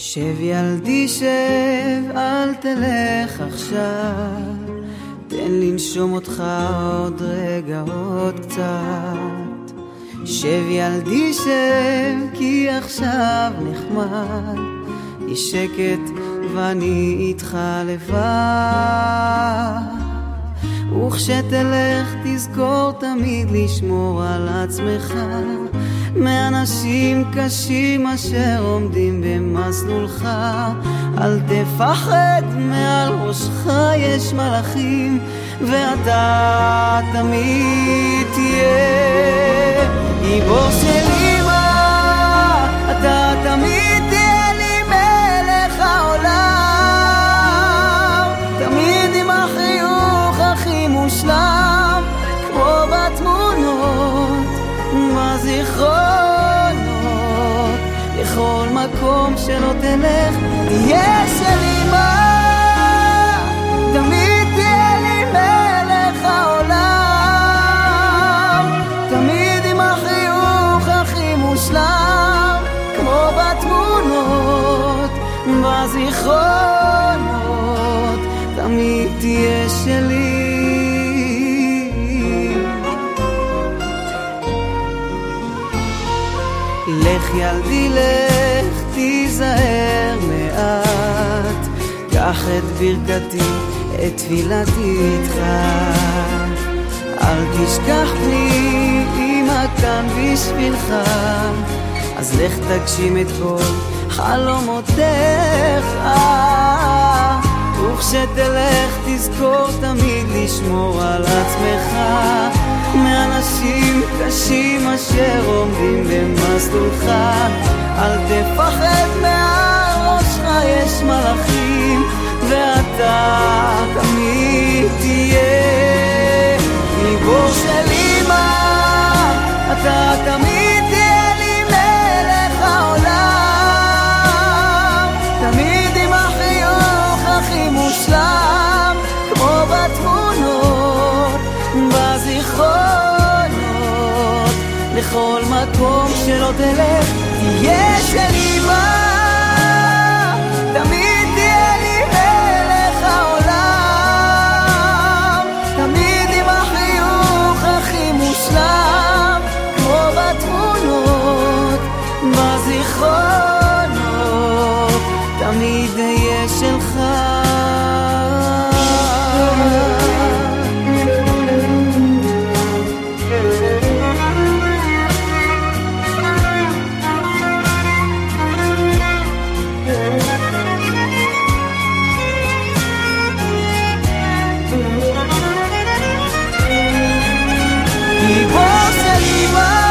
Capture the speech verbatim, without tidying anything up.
שב ילדי שב, אל תלך עכשיו, תן לנשום אותך עוד רגע, עוד קצת. שב ילדי שב, כי עכשיו נחמד, יש שקט ואני איתך לבד. וכשתלך תזכור תמיד לשמור על עצמך מאנשים קשים אשר עומדים במסלולך. אל תפחד, מעל ראשך יש מלאכים, ואתה תמיד תהיה גיבור של אמא, אתה תמיד תהיה לי מלך העולם, תמיד עם החיוך הכי מושלם, כמו בתמונות ובזיכרונות. לכל מקום שלא תלך תהיה של אמא, תמיד תהיה לי מלך העולם, תמיד עם החיוך הכי מושלם, כמו בתמונות בזיכרונות, תמיד תהיה שלי. לך ילדי לך, תיזהר מעט, קח את ברכתי, את תפילתי איתך. אל תשכח לי, אמא כאן בשבילך, אז לך תגשים את כל חלומותיך. וכשתלך תזכור תמיד לשמור על עצמך מאנשים קשים אשר עומדים במסלולך. אל תפחד, מעל ראשך יש מלאכים, ואתה תמיד תהיה גיבור של אמא, אתה תמיד תהיה לי מלך העולם, תמיד עם החיוך הכי מושלם, כמו בתמונות בזיכרונות. לכל מקום שלא תלך תהיה של אמא, תמיד תהיה לי מלך העולם, תמיד עם החיוך הכי מושלם, כמו בתמונות בזיכרונות, תמיד אהיה שלך. גיבור של אמא,